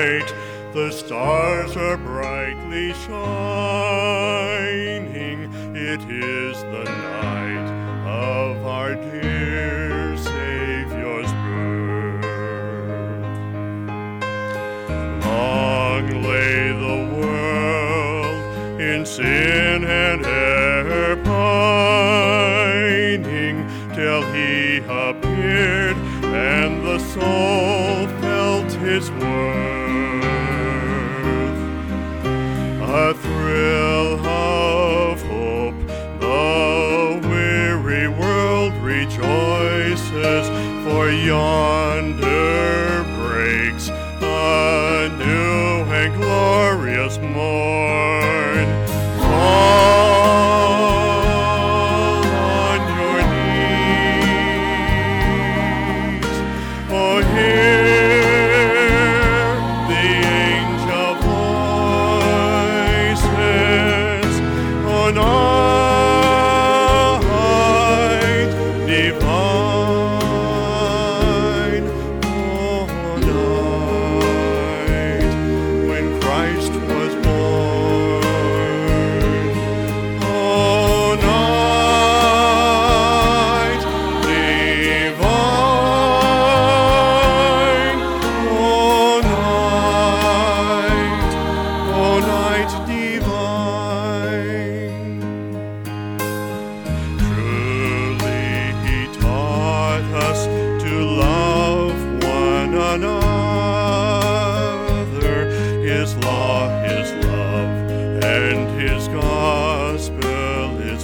night. The stars are brightly shining. It is the night of our dear Savior's birth. Long lay the world in sin and error pining, till he appeared and the soul felt his worth. A thrill of hope, the weary world rejoices, for yonder breaks a new and glorious morn. Fall on your knees, oh, hear the angel voices, oh, night divine, oh, night when Christ was born, oh, night divine, oh, night divine. Truly he taught us to love one another, his law, his love, and his gospel is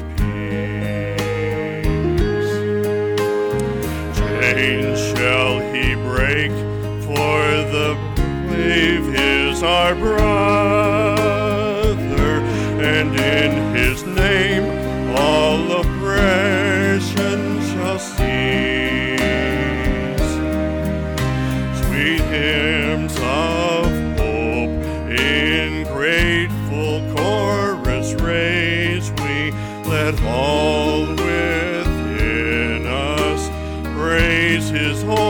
peace. Chains shall he break, for the brave is our brother, and in his name all oppression shall cease. Sweet hymns of hope in grateful chorus raise we, let all within us praise his holy